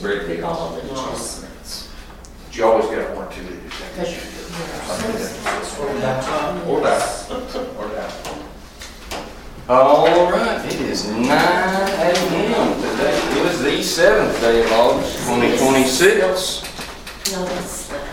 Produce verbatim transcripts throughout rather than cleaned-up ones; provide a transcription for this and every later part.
Brittany with all also. the adjustments. But you always got one or two that you Because think. you're, Or that. Or that. Or that. All right, it is nine a m today. It is the seventh day of August, twenty twenty-six. no, that's the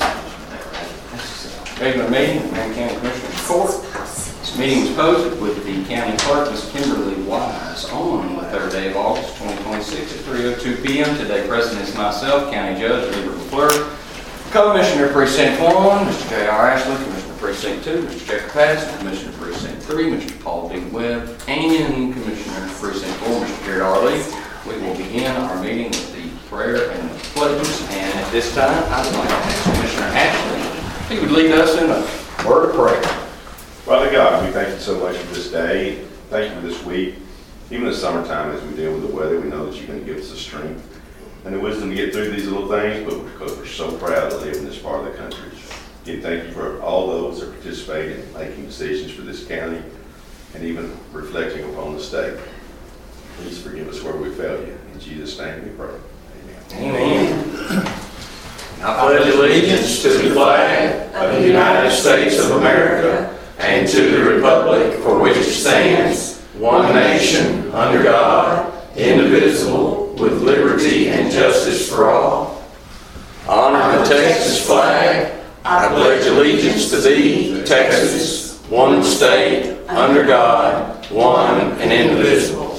Regular meeting of Marion County Commissioners Court. This meeting was posted with the County Clerk, Miz Kimberly Wise, on the third day of August, twenty twenty-six at three oh two p m Today, present is myself, County Judge Robert McClure, Co-Commissioner Precinct one, Mister J R Ashley, Commissioner Precinct two, Mister Jacob Patterson, Commissioner Precinct three, Mister Paul D. Webb, and Commissioner Precinct four, Mister Garrett R. Lee. We will begin our meeting with the prayer and the pledges, and at this time, I would like to ask Commissioner Ashley if he would lead us in a word of prayer. Father God, we thank you so much for this day. Thank you for this week. Even in the summertime, as we deal with the weather, we know that you're going to give us the strength and the wisdom to get through these little things, but because we're so proud to live in this part of the country. Again, thank you for all those that participate in making decisions for this county and even reflecting upon the state. Please forgive us where we failed you. In Jesus' name we pray. Amen. Amen. I pledge allegiance to the flag of the United States of America and to the republic for which it stands, one nation, under God, indivisible, with liberty and justice for all. Honor the Texas flag. I pledge allegiance to thee, Texas, one state, under God, one and indivisible.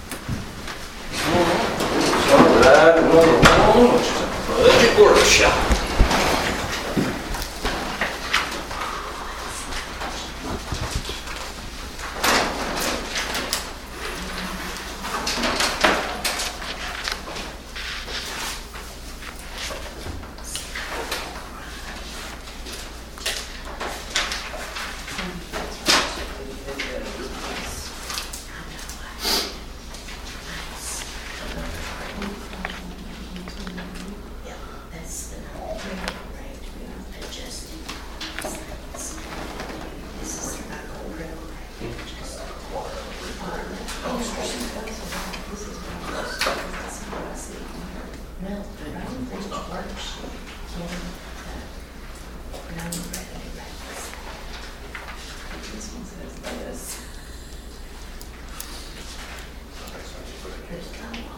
Start with item number one, which is a budget workshop. yeah, that's the rate we are adjusting. This is not going to just a quarter. No, but I don't think it works. Can, uh, non-revenue rates. This one says this. There's no law.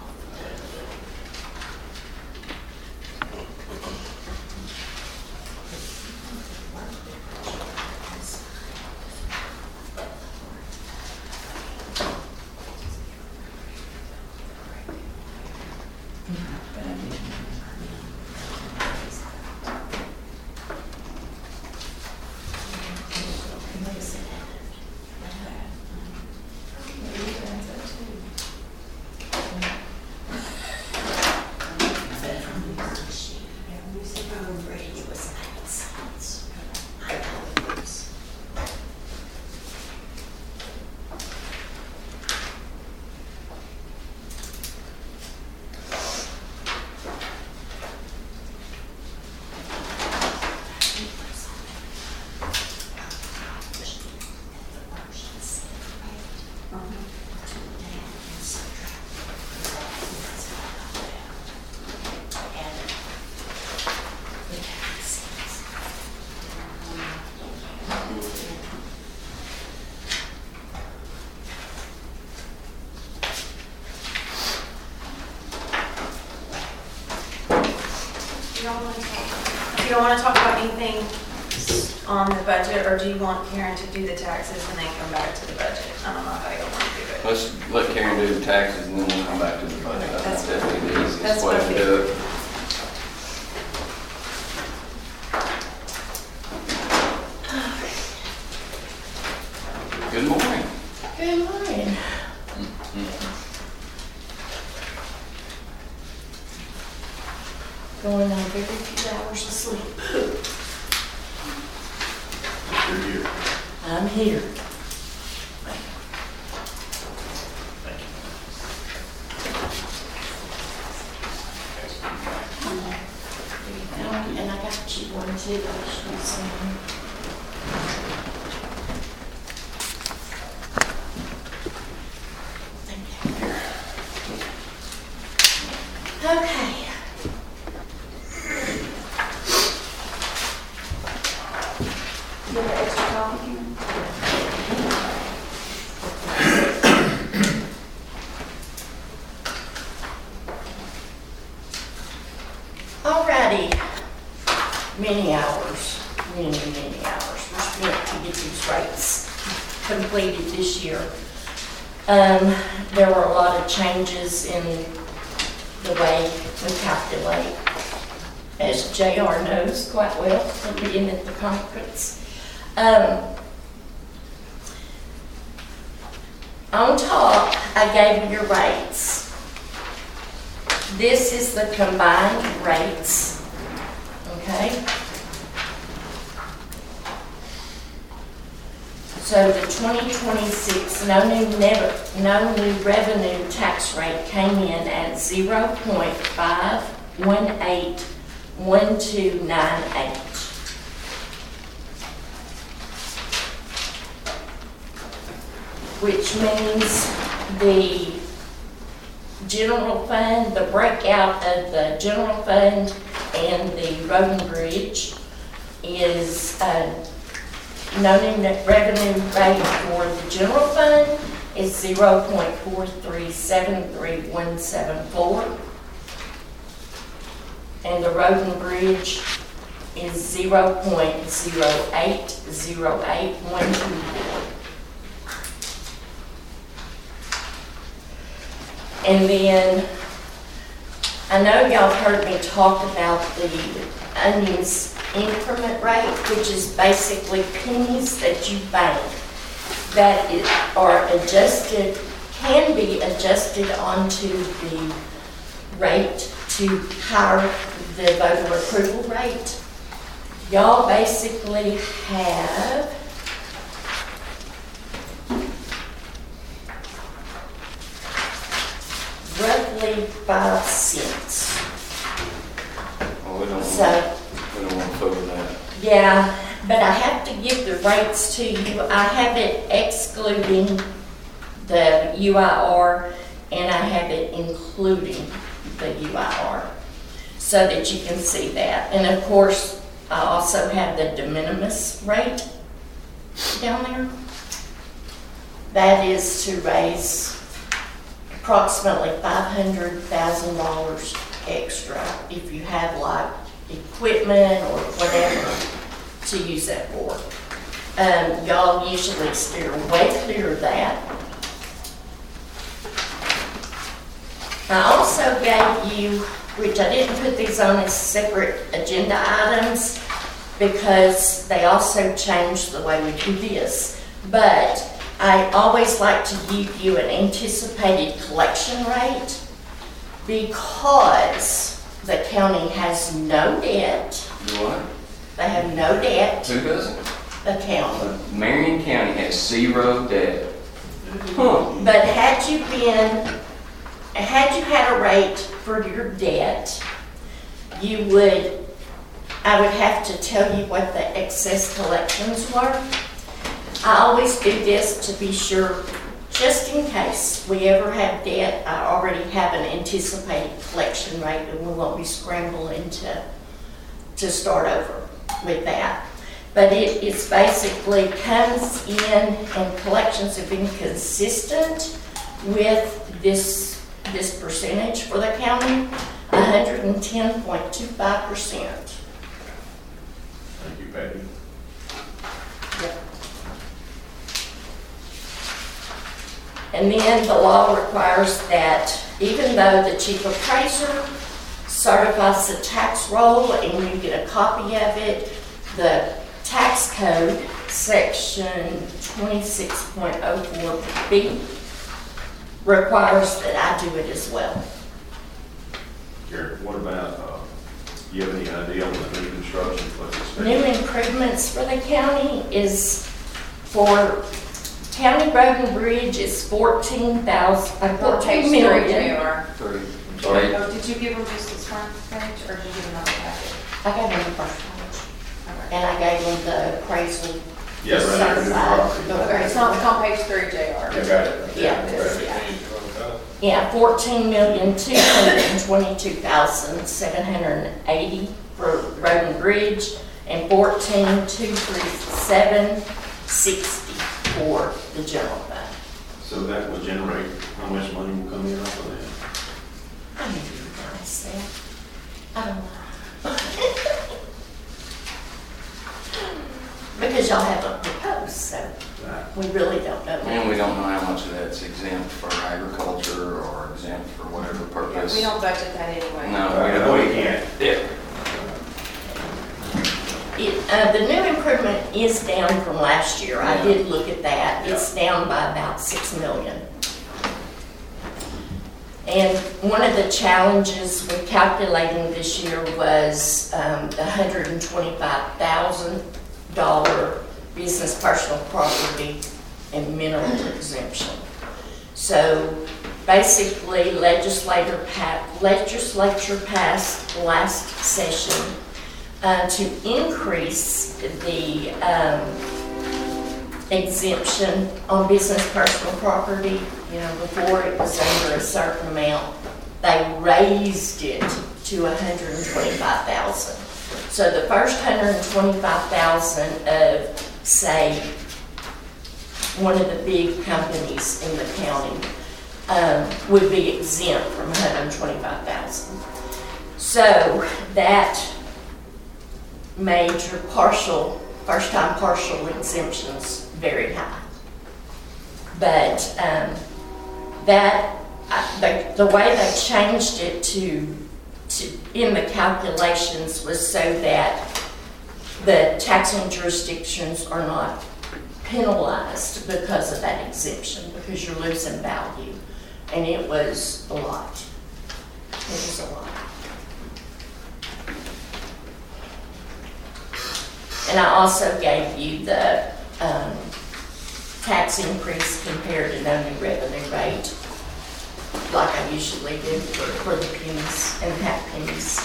You don't want to talk about anything on the budget, or do you want Karen to do the taxes and then come back to the budget? I don't know how you want to do it. Let's let Karen do the taxes and then we'll come back to the budget. I That's think that'd be the easiest that's way what to I do it. Good morning. Good morning. Going on every few hours of sleep. You're here. I'm here. And I got you one too. She's, um, thank you. Okay. get an extra copy, Karen? Alrighty, many hours, many, many hours were spent to get these rates completed this year. Um, there were a lot of changes in the way we calculate, as J R knows quite well from being at the conference. Um, on top, I gave you your rates. This is the combined rates, okay? So the twenty twenty-six, no new never, no new revenue tax rate came in at zero point five one eight one two nine eight. Which means the general fund, the breakout of the general fund and the road and bridge is uh, no new net revenue rate for the general fund is zero point four three seven three one seven four. And the road and bridge is zero point zero eight zero eight one two four. And then, I know y'all heard me talk about the onions increment rate, which is basically pennies that you bank that is, are adjusted, can be adjusted onto the rate to higher the voter approval rate. Y'all basically have roughly five cents. Well, we don't So, want, we don't want to fool that. yeah, but I have to give the rates to you. I have it excluding the U I R and I have it including the U I R so that you can see that. And of course, I also have the de minimis rate down there. That is to raise approximately five hundred thousand dollars extra if you have like equipment or whatever to use that for. Um, y'all usually steer way clear of that. I also gave you, which I didn't put these on as separate agenda items because they also changed the way we do this, but I always like to give you an anticipated collection rate because the county has no debt. Do what? They have no debt, Who doesn't? the county. Marion County has zero debt. Huh. But had you been, had you had a rate for your debt, you would, I would have to tell you what the excess collections were. I always do this to be sure, just in case we ever have debt, I already have an anticipated collection rate and we won't be scrambling to, to start over with that. But it is basically comes in and collections have been consistent with this, this percentage for the county, one hundred ten point two five percent. Thank you, Patty. And then the law requires that even though the chief appraiser certifies the tax roll and you get a copy of it, the tax code, section twenty-six point oh four B, requires that I do it as well. Gary, what about, uh, do you have any idea on the new construction? What's expected? New improvements for the county is for County Road and Bridge is fourteen thousand, uh, fourteen million. Three. Sorry. Oh, did you give them just this front page, or did you give them another packet? I gave them the first page, and I gave them the appraisal. Yeah, right there, new property. Okay, it's not, it's on page three, J R. Yeah, got it. Yeah. It is, yeah. Yeah, fourteen million, two hundred and twenty-two thousand, seven hundred and eighty for Road and Bridge, and fourteen two thirty-seven sixty for the general fund. So that will generate, how much money will come in off of that? I need to realize that. I don't know. Because y'all haven't proposed, so Right. we really don't know. And we don't know how much of that's exempt for agriculture or exempt for whatever Yeah, purpose. we don't budget that anyway. No, Right, we no, don't. we can't. Yeah. It, uh, the new improvement is down from last year. I Yeah. did look at that. It's down by about six million. And one of the challenges with calculating this year was um, the one hundred twenty-five thousand dollars business personal property and mineral exemption. So basically, legislator pa- legislature passed last session uh, to increase the um, exemption on business personal property. You know, before it was under a certain amount, they raised it to one hundred twenty-five thousand. So the first one hundred twenty-five thousand of, say, one of the big companies in the county um, would be exempt from one hundred twenty-five thousand. So that made your partial, first-time partial exemptions very high. But um, that, I- the, the way they changed it to, to, in the calculations was so that the taxing jurisdictions are not penalized because of that exemption, because you're losing value. And it was a lot. It was a lot. And I also gave you the um, tax increase compared to no new revenue rate, like I usually do for, for the pennies and half pennies.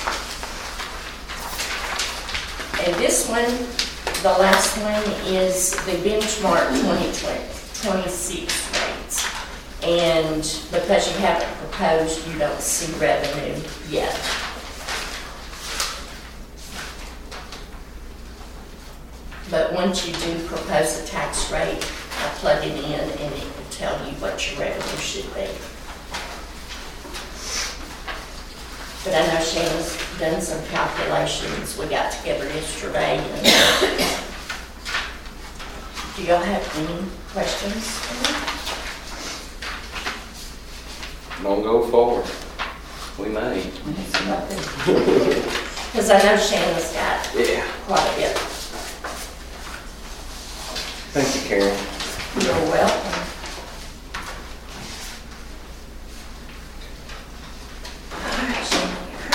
And this one, the last one, is the benchmark twenty twenty-six rates. And because you haven't proposed, you don't see revenue yet. But once you do propose a tax rate, I plug it in and it will tell you what your revenue should be. But I know Shannon's done some calculations. We got together yesterday. And do y'all have any questions for me? Don't go forward. We may. Because I know Shannon's got Yeah. quite a bit. Thank you, Karen. You're welcome. All right, Shannon.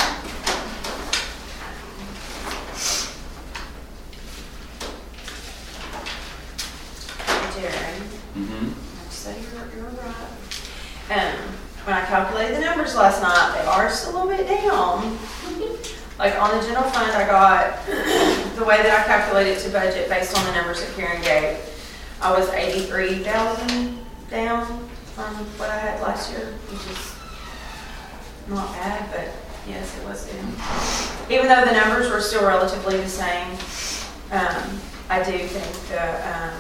Jerry, Mm-hmm. I'd say you're, you're right. Um, when I calculated the numbers last night, they are just a little bit down. Like on the general fund, I got, the way that I calculated to budget based on the numbers that Karen gave, I was eighty-three thousand down from what I had last year, which is not bad, but yes, it was down. Even though the numbers were still relatively the same, um, I do think the, um,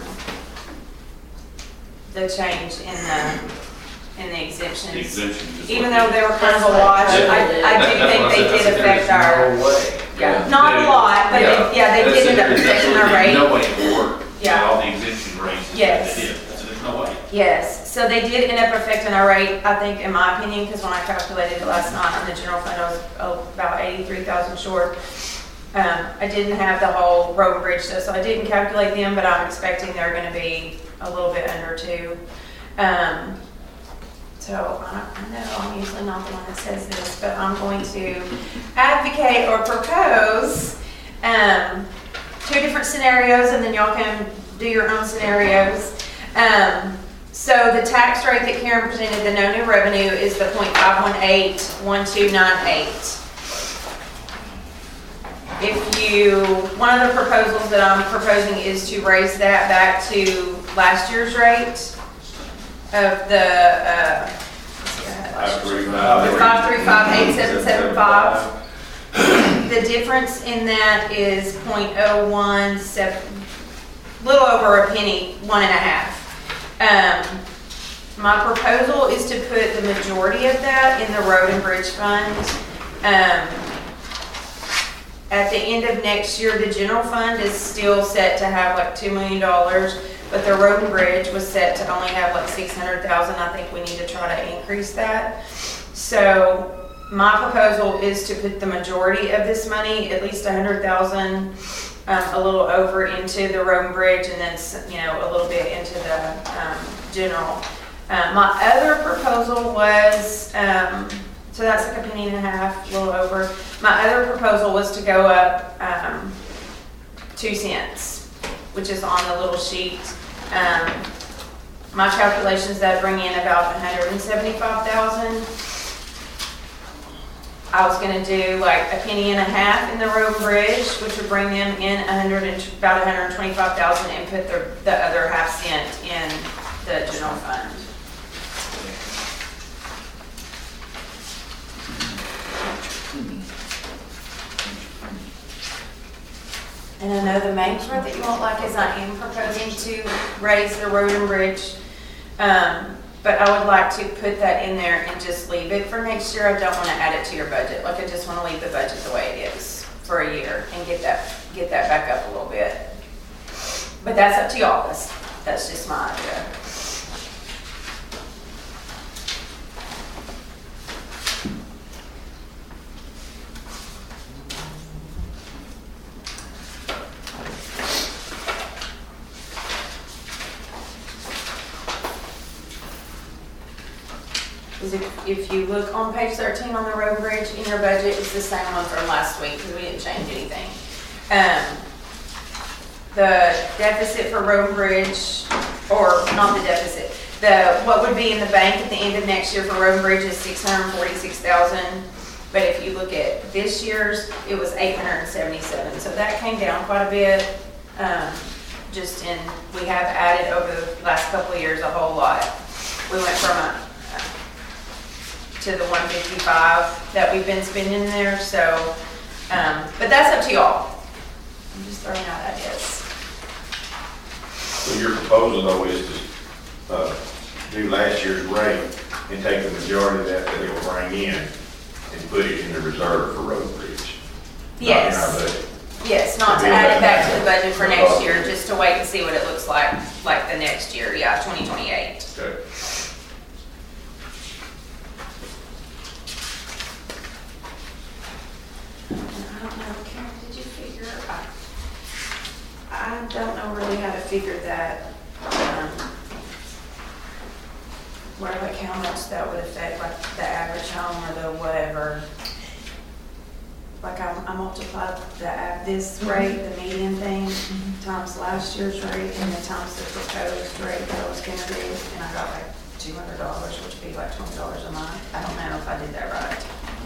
the change in the, in the exemptions. The exemption. is Even what though they were kind of a wash, I, I do That's think what I they said. I did said affect there's our, no way. yeah, Yeah. not a lot, but they, yeah, they That's did end up it. There's affecting our absolutely rate. No way it would work. Yeah. All the exemption rates. Yes. They did. So there's no way. Yes, so they did end up affecting our rate, I think, in my opinion, because when I calculated it last night on the general fund, I was oh, about eighty-three thousand short. Um, I didn't have the whole road and bridge stuff, so I didn't calculate them, but I'm expecting they're gonna be a little bit under two. Um, So I I know I'm usually not the one that says this, but I'm going to advocate or propose um, two different scenarios, and then y'all can do your own scenarios. Um, So the tax rate that Karen presented, the no new revenue, is the point five one eight one two nine eight. If you, one of the proposals that I'm proposing is to raise that back to last year's rate of the, uh, Five, three, the five three five eight seven seven five. the difference in that is point oh one seven, little over a penny, one and a half. Um, my proposal is to put the majority of that in the road and bridge fund. Um, at the end of next year, the general fund is still set to have like two million dollars, but the road and bridge was set to only have like six hundred thousand. I think we need to try to increase that. So my proposal is to put the majority of this money, at least a hundred thousand, um, a little over into the road and bridge, and then, you know, a little bit into the, um, general. Um, my other proposal was, um, so that's like a penny and a half, a little over. My other proposal was to go up, um, two cents, which is on the little sheet. Um, my calculations that bring in about one hundred seventy-five thousand. I was gonna do like a penny and a half in the road and bridge, which would bring them in a hundred and, about one hundred twenty-five thousand, and put the, the other half cent in the general fund. And I know the main part that you won't like is I am proposing to raise the road and bridge. Um, but I would like to put that in there and just leave it for next year. I don't want to add it to your budget. Like, I just want to leave the budget the way it is for a year and get that, get that back up a little bit. But that's up to y'all. That's, that's just my idea. Is if, if you look on page thirteen on the road bridge in your budget, it's the same one from last week because we didn't change anything. Um, the deficit for road bridge, or not the deficit, the what would be in the bank at the end of next year for road bridge is six hundred forty-six thousand. But if you look at this year's, it was eight hundred seventy-seven. So that came down quite a bit. Um, just in, we have added over the last couple of years a whole lot. We went from a to the one fifty-five that we've been spending there, so, um, but that's up to y'all. I'm just throwing out ideas. So your proposal though is to, uh, do last year's rate and take the majority of that that it will bring in and put it in the reserve for road and bridge? Yes. Not in our budget. Yes, not to add it back to the budget for next year, just to wait and see what it looks like, like the next year, yeah, twenty twenty-eight. Okay. I don't know, Karen, did you figure, I, I don't know really how to figure that, um, where, like, how much that would affect, like, the average home or the whatever. Like, I, I multiplied the, av- this rate, the median thing, times last year's rate, and then times the proposed rate that I was gonna do, and I got like two hundred dollars, which would be like twenty dollars a month. I don't know if I did that right.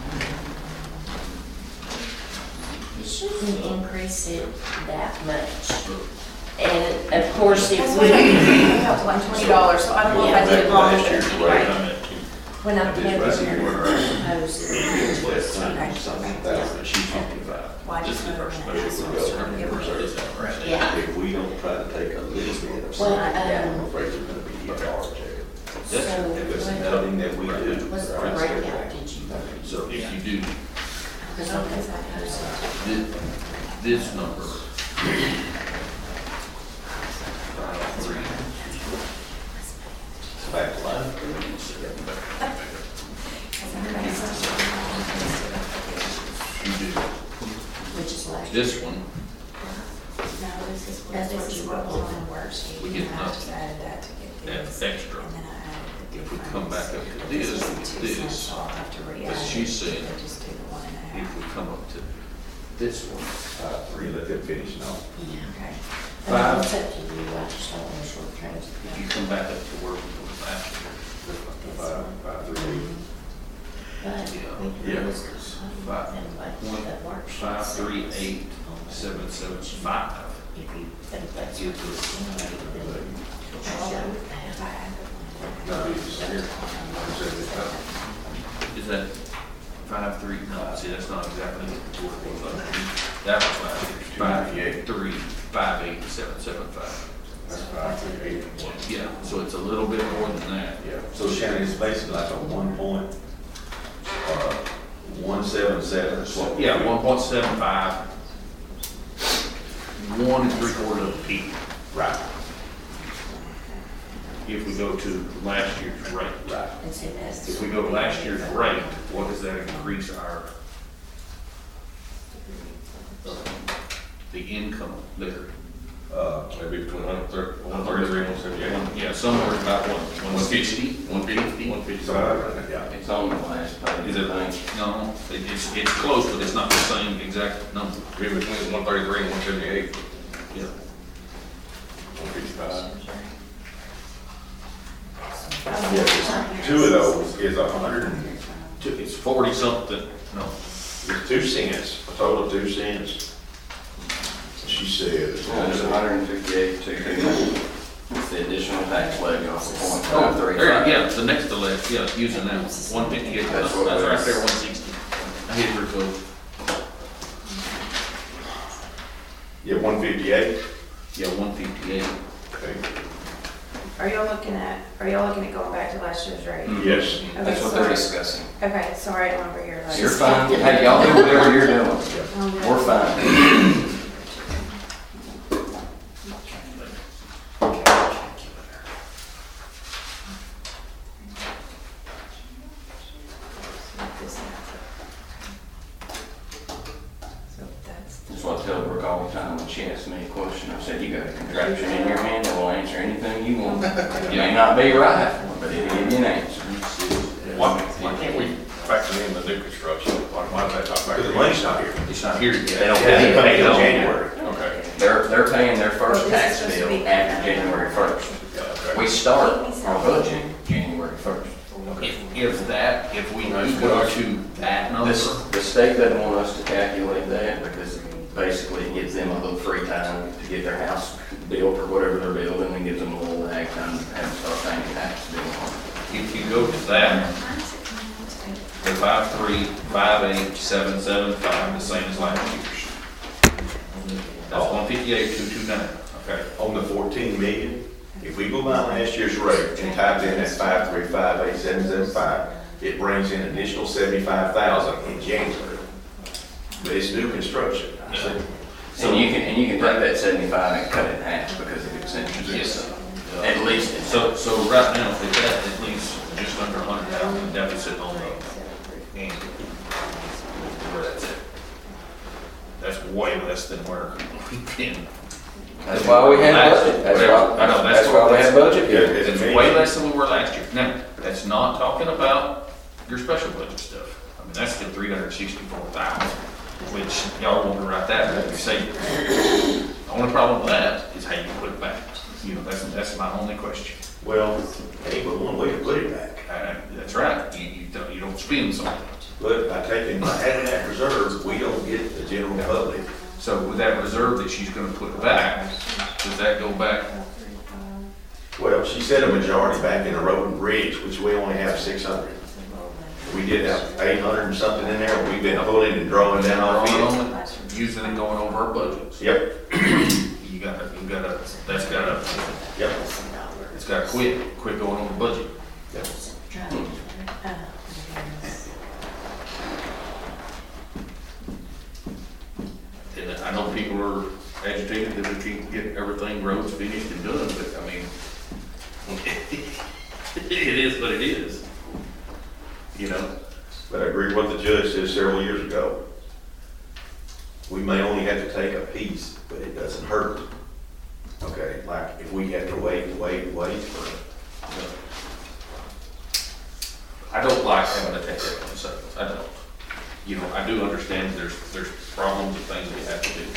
It shouldn't increase it that much. And of course, it That's would, what I did. Up to like twenty dollars, so I don't know if I did it wrong. Last year's rate Anyway. on it. when I put This it rest of in the order. proposed. Something, something thousand, she's talking about. Why This just is our put it special in as program. a Reserve. Yeah. If we don't try to take a little bit of Well, something down, I'm um, afraid we're gonna be hit hard, Jacob. So, If it's nothing that we do. what's the right, breakout, did you? So if you do Because I'm gonna post it. this, this number, three, It's back to life. you do Which is like. this one, No, this is what, That's this what is you what was wrote. on the worksheet. We get And I just nothing. added that to get and this. extra. And then I added the If we difference. come back up to this, This with was two cents, this, so I'll have to re-add because it. she's saying, So just do the one and a if half. we come up to this one, Uh, three, let them finish now. Yeah. Okay. I mean, it's up to you, I just don't want to shortchange if you it. come back up to where we were after. Five, five, three. But Yeah, we can yeah, use it's it five and like point that worksheet Five, three, says eight, on the- seven, seven, five. If you think that's Give what us- you need, then show If I that. add the one and a No, half. it's here. Is that Five, three, no, see, that's not exactly what it was. That was last year, five, three, five, eight, seven, seven, five. That's five, three, eight, one. Yeah, so it's a little bit more than that. Yeah, so Shannon, it's basically like a one point, uh, one seven seven. is what we Yeah, do. one point seven five. One and three quarters of a P. Right, If we go to last year's rate. right. And so that's- If we go to last year's rate, what does that increase our, the income there? Uh, Maybe between one thirty-three and one seventy-eight. Yeah, somewhere about what, one sixty? One fifty, one so, yeah. It's on the last page. Is it, no, it- it's, it's close, but it's not the same exact number. Maybe between one thirty-three and one seventy-eight, Yeah. one fifty-five. Yeah, 'cause two of those is a hundred and, Two- It's forty something, no, it's two cents, a total of two cents. She said. Yeah, it's one hundred fifty-eight, two fifty. It's the additional tax levy off the point Oh, five three there, five. yeah, the next to last, yeah, using that, one fifty-eight, that's, That's what that's it right is. there, one sixty. I hit her go, Yeah, one fifty-eight. yeah, one fifty-eight. Okay. Are y'all looking at, are y'all looking at going back to last year's rate? Mm. Yes. Okay, That's what they're sorry. discussing. Okay, sorry, I'm over here. like- You're fine. Hey, y'all do whatever you're doing. Oh, good. We're fine. So that's, That's what I tell Brooke all the time when she asks me a question. I said, you got a contraption in your hand that will answer anything you want. It may not be right, but it'll give you an answer. Why, why can't we factor in the new construction? Why, why is that not Because the factored money's not here. It's not here They yet. don't Yeah, pay they come it in till January. in? Okay. They're, they're paying their first Oh, this is tax supposed to bill be- after January first. Yeah, okay. We start our budget January first. If, if that, if we go to that number, This, the state doesn't want us to calculate that because basically it gives them a little free time to get their house built or whatever they're building and gives them a little lag time to have to start paying tax bill on it. if you go to that, the five, three, five, eight, seven, seven, five, the same as last year's. That's one fifty-eight, two two nine, okay? On the fourteen million, if we go by last year's rate and type in that five three five eight seven seven five, it brings in additional seventy-five thousand in January. But it's new construction. So you can, and you can take that seventy-five and cut it in half because of extensions. Yes. At least it's. So, so right now, if that, it leaves just under a hundred thousand deficit on the, and where that's at. That's way less than where we've been. That's why we have budget. That's why, I know, that's that's why we have budget Yeah, here. it's It's amazing. way less than we were last year. Now, that's not talking about your special budget stuff. I mean, that's still three hundred sixty-four thousand, which y'all want to write that in your savings. The only problem with that is how you put it back. You know, that's, that's my only question. Well, ain't but one way to put it back. Uh, That's right, you, you don't, you don't spend something. But by taking, by having that reserve, we don't get the general public. So with that reserve that she's gonna put back, does that go back? Well, she said a majority back in the road and bridge, which we only have six hundred. We did have eight hundred and something in there, we've been pulling and drawing down off it. Using and going over our budgets. Yep, You gotta, you gotta, that's gotta, yep, it's gotta quit, quit going over budget. yep. And I know people are agitated that we can't get everything roads finished and done, but I mean, it is what it is. You know, But I agree with what the judge said several years ago. We may only have to take a piece, but it doesn't hurt. Okay, like if we have to wait, wait, wait for, I don't like having to take that on seconds, I don't. You know, I do understand there's, there's problems and things we have to do.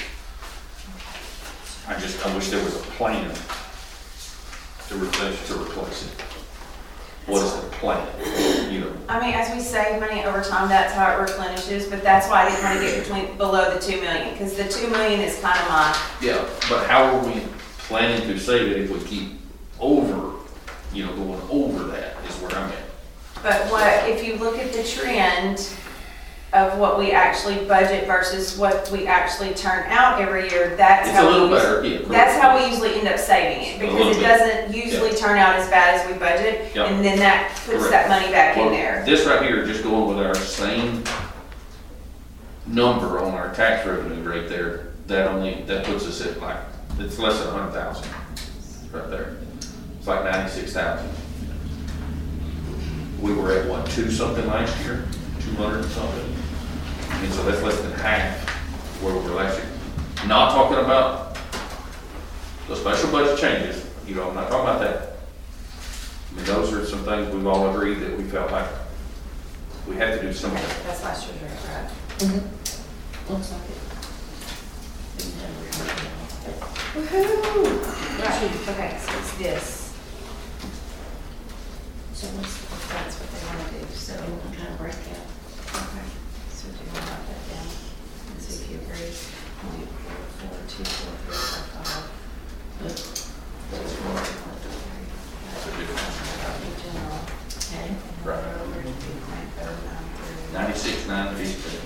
I just, I wish there was a plan to replace, to replace it. What is the plan, you know? I mean, as we save money over time, that's how it replenishes, but that's why I didn't want to get between, below the two million, because the two million is kind of my, Yeah, but how are we planning to save it if we keep over, you know, going over that is where I'm at. but what, if you look at the trend, of what we actually budget versus what we actually turn out every year, that's It's a how little we, better, usually- yeah. that's how we usually end up saving it, A because little it bit. doesn't usually turn out as bad as we budget, Yeah. and then that puts Correct. that money back in Well, there. this right here, just going with our same number on our tax revenue right there, that only, that puts us at like, it's less than a hundred thousand, right there. It's like ninety-six thousand. We were at what, two something last year, two hundred and something? And so that's less than half where we were last year. Not talking about the special budget changes, you know, I'm not talking about that. I mean, those are some things we've all agreed that we felt like we had to do some of that. That's last year's rate, right? Mm-hmm. Looks like it. Woohoo! Right, okay, so it's this. So what's, If that's what they want to do, so, so I'm trying to break out. okay. So do you want to write that down and see if you agree? Point four, four, two, four, three, four, five. But Those four, one, two, three. In general. Okay. And Right. then over to be point oh nine three. Ninety-six, nine fifty,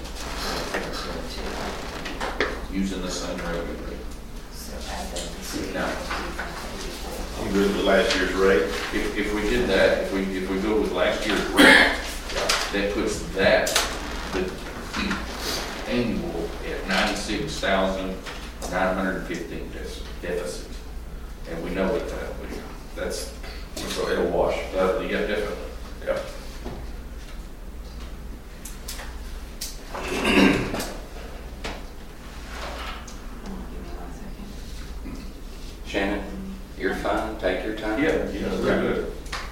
using the same revenue rate. So add those two. Now, I'm good with last year's rate. if, if we did that, if we, if we go with last year's rate, that puts that, the, the annual at ninety-six thousand, nine hundred and fifteen deficit. And we know it, that, we, that's, so it'll wash, uh, yeah, definitely, yeah. Shannon, you're fine, take your time. Yeah, yeah, very good.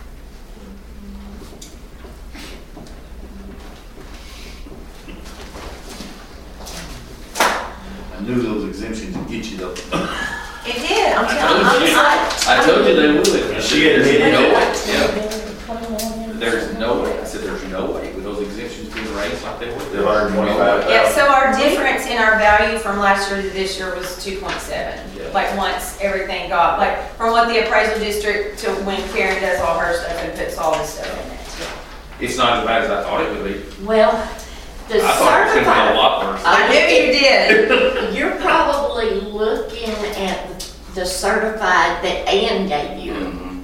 I knew those exemptions would get you though. It did, I'm I telling told you. you. I'm I told you they would. She admitted There's no it. way, yeah. There's no way, I said, there's no way with those exemptions being raised like they were. The one hundred twenty-five Yeah, so our difference in our value from last year to this year was two point seven. Yeah. Like, once everything got, like, from what the appraisal district to when Karen does all her stuff and puts all this stuff in it. It's not as bad as I thought it would be. Well, the I thought it was gonna be a certified, lot worse. I knew you did. you're probably looking at the certified that Ann gave you. Mhm.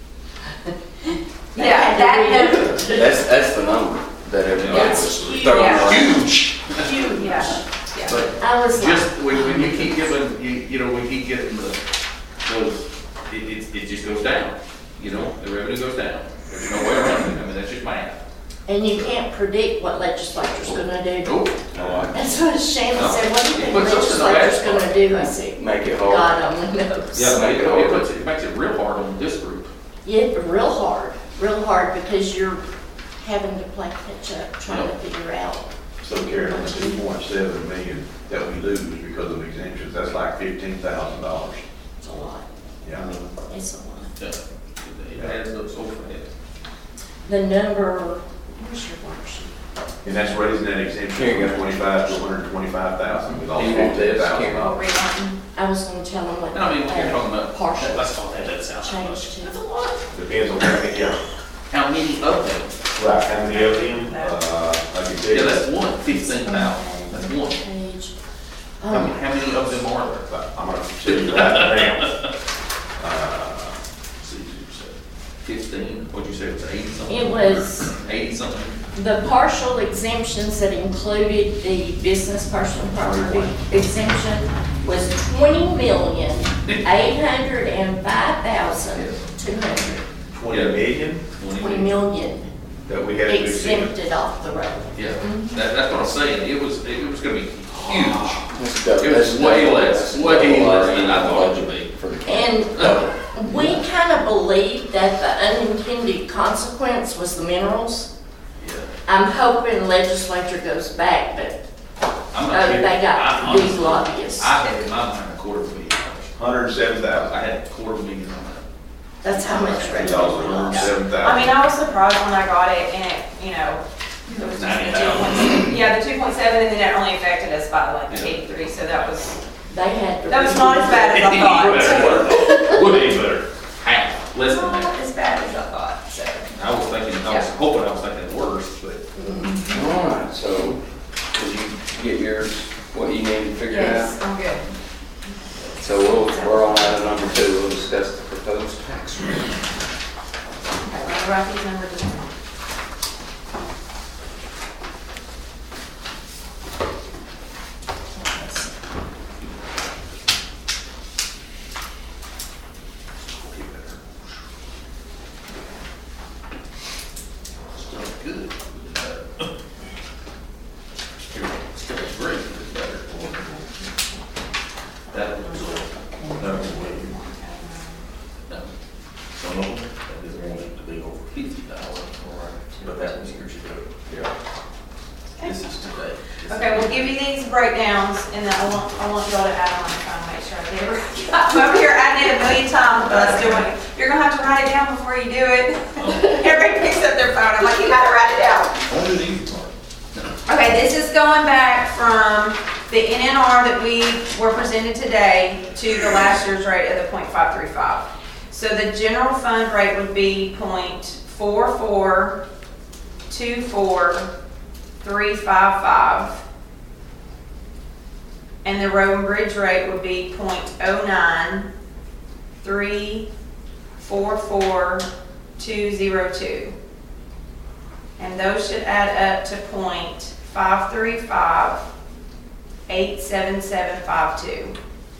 They Yeah, had to that read number. That's, that's the number that everybody It's was huge. throwing Yeah. around. Huge. it. Huge. Yeah, yeah. But I was like, just, when, when you keep giving, you, you know, we keep getting the, those, it, it, it just goes down, you know, the revenue goes down. There's no way around it, I mean, that's just math. and you can't predict what legislature's gonna do. Nope. That's what Shannon said, what do you It think puts us in the legislature's bad gonna spot. do? I said, Make it hard. God only knows. Yeah, Make it, it it hard. puts, it makes it real hard on this group. Yeah, but real hard, real hard, because you're having to play catch up, trying to figure out. So Karen, the two point seven million that we lose because of exemptions, that's like fifteen thousand dollars. It's a lot, Yeah. it's a lot. Yeah. It adds up so fast. The number, where's your worksheet? And that's raising that exemption Here you from go. twenty-five to one hundred twenty-five thousand with all Do you want fifteen this, thousand Karen? Oh, dollars. Remartin. I was gonna tell them what. No, I mean, what you're talking about. Partial. That's all, that doesn't sound so Change much. to. That's a lot. Depends on how many, yeah. How many of them? Right, how many of them, uh, I can tell Yeah, you. that's one, fifteen thousand, that's one. Page. How many, Oh, how many of them are there? But I'm gonna tell you that now. Uh, Fifteen, what'd you say, it was eighty something? It was Eighty something? the partial exemptions that included the business personal property exemption was twenty million, eight hundred and five thousand, two hundred. twenty million Twenty million that we had to exempt. exempted off the road. Yeah, that, that's what I'm saying, it was, it was gonna be huge. That's double- It was that's way double- less, that's way double less our than I thought it would budget be. For the county. And we kind of believed that the unintended consequence was the minerals. Yeah. I'm hoping legislature goes back, but I'm uh, not kidding. they got I- big honestly, lobbyists. I had in my mind a quarter of a million dollars. Hundred and seven thousand. I had a quarter of a million on that. That's how much It's revenue also we hundred and lost. seven thousand. I mean, I was surprised when I got it and it, you know, it was just the ninety two point thousand. seven. Yeah, the two point seven, and then it only affected us by like Yeah. eighty-three, so that was, They had to. that was not as bad as I thought. Would be better, half, less than Not that. as bad as I thought, so. I was thinking, I was Yeah. hoping I was thinking worse, but All right, so get yours, what you need to figure Yes, out? I'm good. So we'll, we're on item number two, we'll discuss the proposed tax rate. Okay, let me write these numbers down. Still good. Still great, it's better. That was, that was way, no. Some of them, they didn't want it to be over fifty dollars, but that was years ago. Yeah. This is today. Okay, we'll give you these breakdowns, and then I want, I want y'all to add on, try and make sure I get it. I'm over here adding it a million times, but I still want you, you're gonna have to write it down before you do it. Everybody picks up their phone, I'm like, you gotta write it down. Only the easy part. Okay, this is going back from the N N R that we were presented today to the last year's rate of the point five three five. So the general fund rate would be point four four two four three five five. And the road and bridge rate would be point oh nine three four four two zero two. And those should add up to point five three five eight seven seven five two.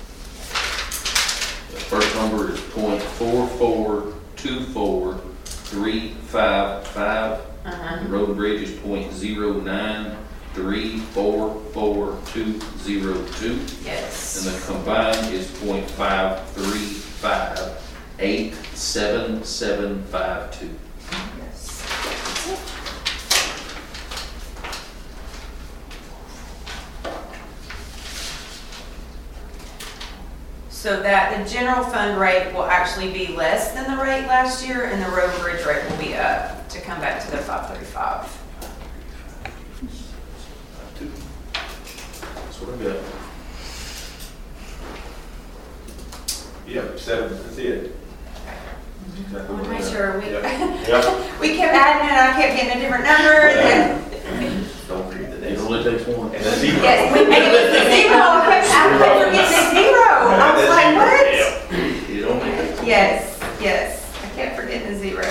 The first number is point four four two four three five five. Uh-huh. The road and bridge is point zero nine three four four two zero two. Yes. And the combined is point five three five eight seven seven five two. Yes. So that the general fund rate will actually be less than the rate last year, and the road and bridge rate will be up to come back to the five thirty-five. That's what I got. Yep, seven, that's it. I want to make sure we, Yep. we kept adding it, I kept getting a different number, and then, Don't forget the It next. only takes one. And the zero. yes, and it was the zero, I kept, I kept forgetting the zero, I was like, what? It only takes one. Yes, yes, I kept forgetting the zero.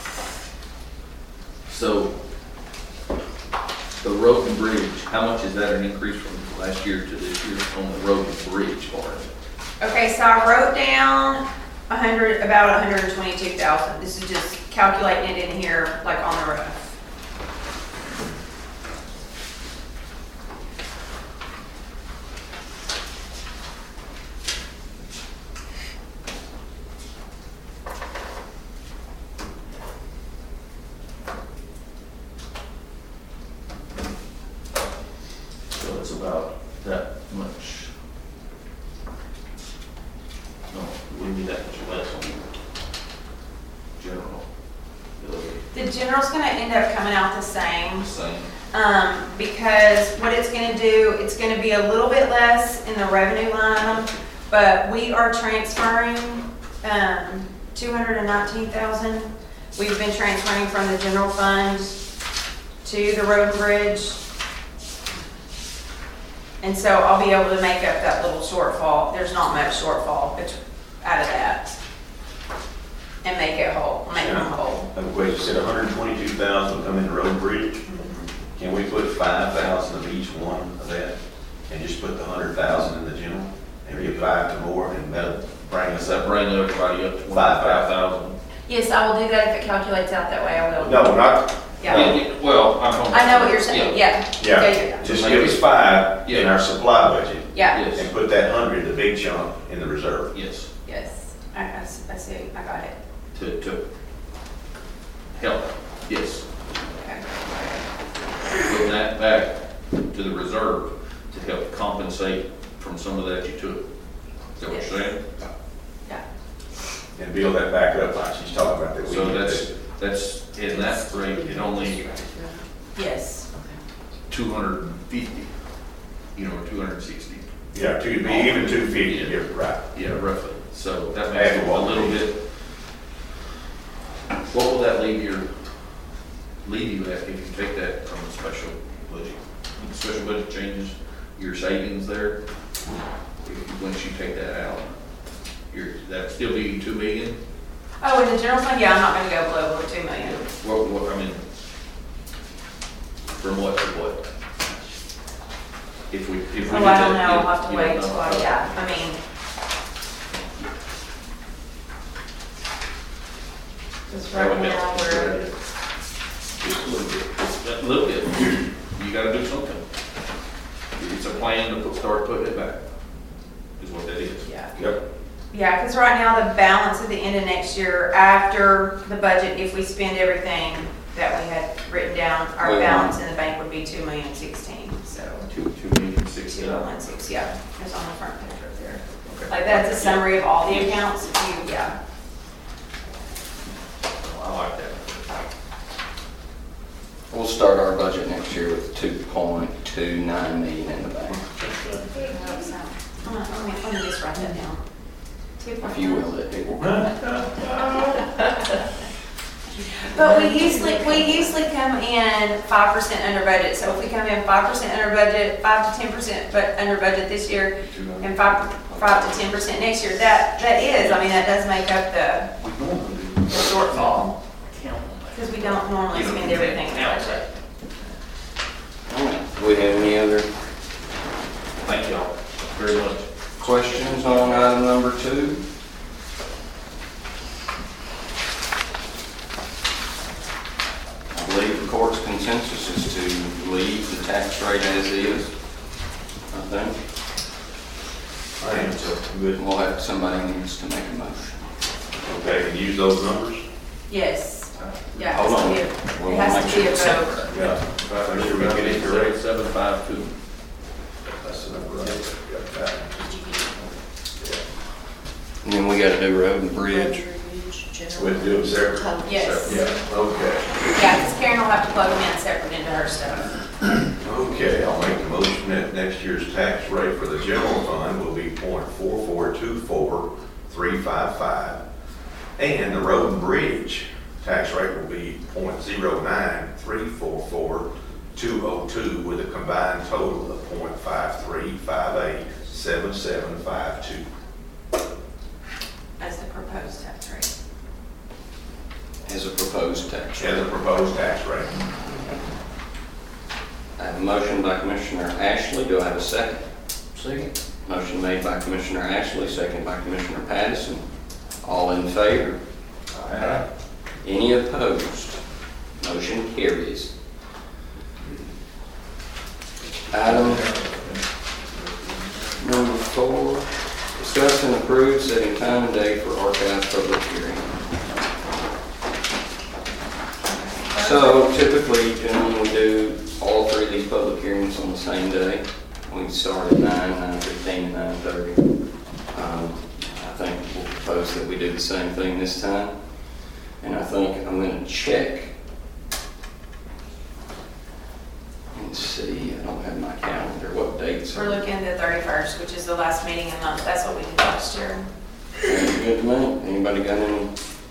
So, the road and bridge, how much is that an increase from last year to this year on the road and bridge part of it? Okay, so I wrote down a hundred, about a hundred and twenty-two thousand. This is just calculating it in here, like on the roof. So it's about that much. No, it wouldn't be that much less on general. The The general's gonna end up coming out the same, same. um, because what it's gonna do, it's gonna be a little bit less in the revenue line item, but we are transferring, um, two hundred and nineteen thousand. We've been transferring from the general fund to the road and bridge. And so I'll be able to make up that little shortfall. There's not much shortfall bet- out of that. And make it whole, make them whole. Of course, you said one hundred twenty-two thousand will come in the road and bridge. Can we put five thousand of each one of that and just put the one hundred thousand in the general and give five to more and that'll bring us Does that up? bring everybody up to twenty-five thousand? Yes, I will do that if it calculates out that way, I will. No, not, Yeah, Well, I'm talking. I know what you're saying, yeah. yeah, Yeah, just give us five in Yeah. our supply budget yeah, Yes, and put that hundred, the big chunk, in the reserve. yes, yes, I, I s- I see, I got it. to, to help, yes. Okay. Put that back to the reserve to help compensate from some of that you took. Is that what you're saying? Yeah, And build that back up like she's talking about that we So need to that's, do. that's, in that rate, it only yes, two hundred and fifty, you know, or two hundred and sixty. Yeah, two, be even two fifty, yeah, right. Yeah, roughly. So that makes it a After little bit. What will that leave your, leave you at if you take that from the special budget? special budget changes, your savings there, if- once you take that out, your, that'd still be two million? Oh, in the general fund, yeah, I'm not gonna go below the two million. What, what, I mean, from what to what? If we, if we. Oh, did I don't that, know, you- I'll have to you wait don't till know. I, yeah, I mean. Just That right would now, help. we're, Just a little bit, just a little bit, you gotta do something. It's a plan to put- start putting it back, is what that is. yeah. Yep. Yeah, because right now, the balance at the end of next year, after the budget, if we spend everything that we had written down, our Well, balance in the bank would be two million sixteen, so. Two, two million, six Two thousand. oh one six, yeah, it's on the front page right there. Okay. Like, that's a summary of all the accounts, if you, yeah. I like that. We'll start our budget next year with two point two nine million in the bank, Uh, Let me, let me just write that down. if you will, it it will. But we usually, we usually come in five percent under budget, so if we come in five percent under budget, five to ten percent but under budget this year, and five, five to ten percent next year, that, that is, I mean, that does make up the We normally do. the shortfall. Because we don't normally spend everything in the budget. All right. Do we have any other Thank y'all very much. questions on item number two? I believe the court's consensus is to leave the tax rate as is. I think I am so good. we'll have, somebody needs to make a motion. Okay, and use those numbers? Yes, yeah, it Hold has to on. be, a- We'll it has make to sure be a it's vote. separate. Yeah. Make sure we get it correct, seven five two. That's the number, right? Got that. And then we gotta do road and bridge. We'll do them separate. Yes. Yeah, okay. Yeah, because Karen will have to plug them in separate into her stuff. Okay, I'll make the motion that next year's tax rate for the general fund will be point four four two four three five five. And the road and bridge tax rate will be point zero nine three four four two oh two with a combined total of point five three five eight seven seven five two. As the proposed tax rate. As a proposed tax As a rate. proposed tax rate. I have a motion by Commissioner Ashley. Do I have a second? Second. Motion made by Commissioner Ashley, second by Commissioner Pattison. All in favor? Aye. Any opposed? Motion carries. Item number four, discuss and approve setting time and date for archive public hearing. So typically, gentlemen, we do all three of these public hearings on the same day. We start at nine, nine fifteen, nine thirty. Um, I think we'll propose that we do the same thing this time. And I think I'm gonna check. Let's see, I don't have my calendar, what dates We're are looking at the thirty-first, which is the last meeting in the month. That's what we did last year. Sounds good to me. Anybody got any?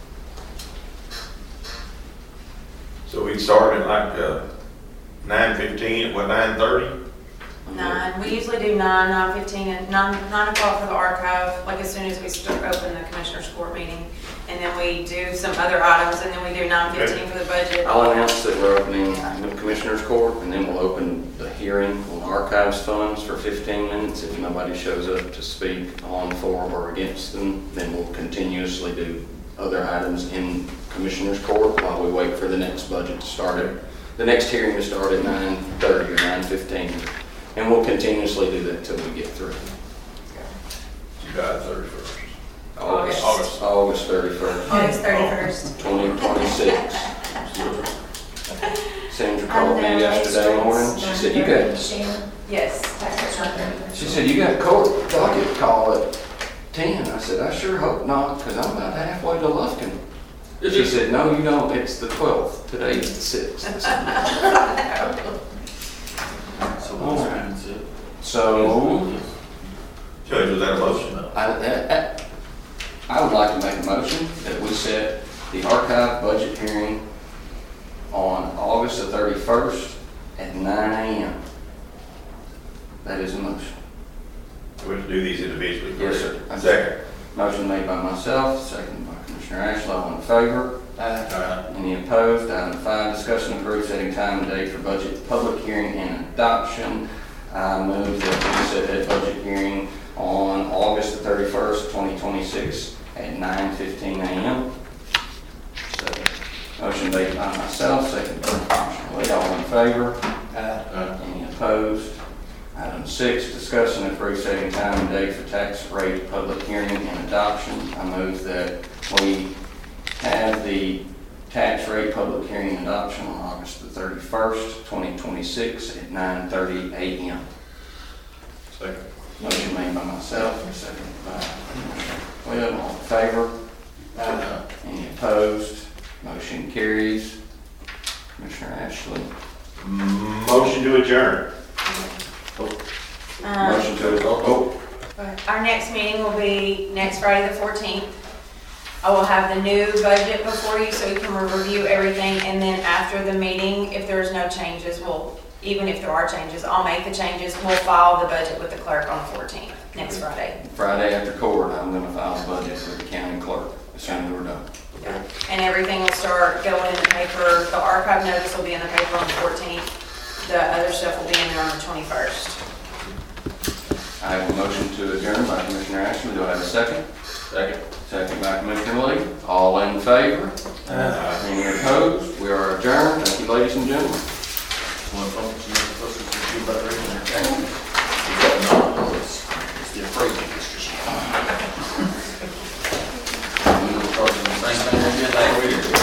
So we start at like, uh, nine fifteen, what, nine thirty? Nine, we usually do nine, nine fifteen, and nine, nine o'clock for the archive, like as soon as we start open the commissioners court meeting. And then we do some other items, and then we do nine fifteen for the budget. I'll announce that we're opening the Commissioners Court, and then we'll open the hearing on archives funds for fifteen minutes. If nobody shows up to speak on, for, or against them, then we'll continuously do other items in Commissioners Court while we wait for the next budget to start at, the next hearing to start at nine thirty or nine fifteen. And we'll continuously do that till we get through. July thirty-first. August, August. August thirty-first. August thirty-first. twenty twenty-six. Sandra called me yesterday morning. She said, you got, Yes. she said, you got court docket call at ten. I said, I sure hope not, because I'm about halfway to Lufkin. She said, no, you don't. It's the twelfth. Today is the sixth. I said, all right. So, Judge, was that a motion? I, I, I would like to make a motion that we set the archive budget hearing on August the thirty-first at nine A M That is a motion. We have to do these individually. Yes, correct? sir. Second. Motion made by myself, seconded by Commissioner Ashley. All in favor? Aye. Any opposed? Item five, discussion and approve setting time and date for budget public hearing and adoption. I move that we set that budget hearing on August the thirty-first, twenty twenty-six at nine fifteen a m Second. Motion made by myself, seconded by Commissioner Lee. All in favor? Aye. Any opposed? Item six, discussion and approve setting time and date for tax rate public hearing and adoption. I move that we have the tax rate public hearing and adoption on August the thirty-first, twenty twenty-six at nine thirty a m Second. Motion made by myself, seconded by Commissioner Webb. All in favor? Aye. Any opposed? Motion carries. Commissioner Ashley. Motion to adjourn. Um, Motion to, oh, Our next meeting will be next Friday, the fourteenth. I will have the new budget before you so you can review everything, and then after the meeting, if there's no changes, we'll, even if there are changes, I'll make the changes. We'll file the budget with the clerk on the fourteenth, next Friday. Friday after court, I'm gonna file the budget with the county clerk as soon as we're done. And everything will start going in the paper. The archive notice will be in the paper on the fourteenth. The other stuff will be in there on the twenty-first. I have a motion to adjourn by Commissioner Ashley. Do I have a second? Second. Second by Commissioner Lee. All in favor? Any opposed? We are adjourned. Thank you, ladies and gentlemen. One phone, some of the folks who do about reading their taxes. You got none, it's, it's the appraisal, it's just. We were charging the same thing we did last year.